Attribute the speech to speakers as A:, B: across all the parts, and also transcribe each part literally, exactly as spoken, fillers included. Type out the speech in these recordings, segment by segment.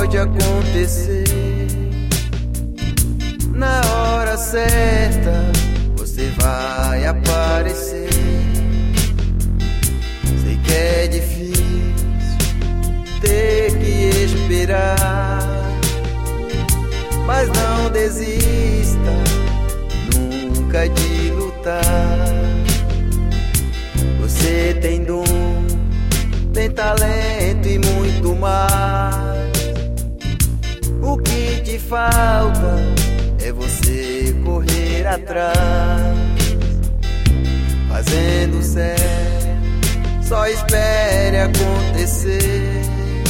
A: pode acontecer. Na hora certa você vai aparecer. Sei que é difícil ter que esperar, mas não desista nunca de lutar. Você tem dom, tem talento e muito mais. O que te falta é você correr atrás, fazendo certo, só espere acontecer,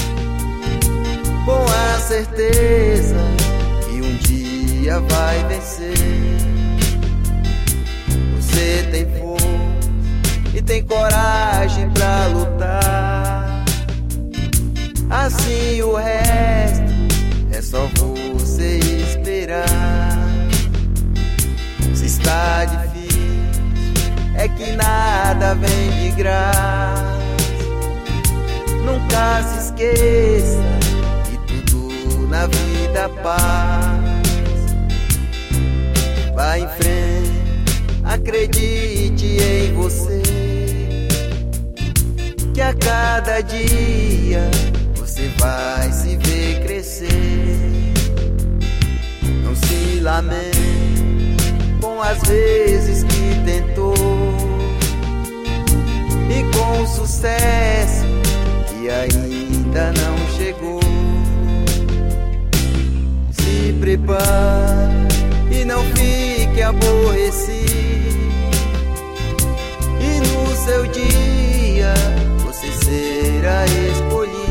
A: com a certeza que um dia vai vencer. Você tem força e tem coragem pra lutar, assim o resto é só você esperar. Se está difícil, é que nada vem de graça. Nunca se esqueça que tudo na vida passa. Vá em frente, acredite em você, que a cada dia você vai se ver crescer. Não se lamente com as vezes que tentou, e com o sucesso que ainda não chegou. Se prepare e não fique aborrecido, e no seu dia você será escolhido.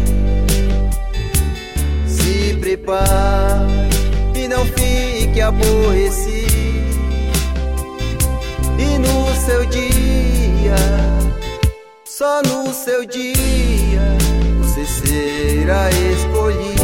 A: Se prepare e não fique aborrecido, e no seu dia, só no seu dia, você será escolhido.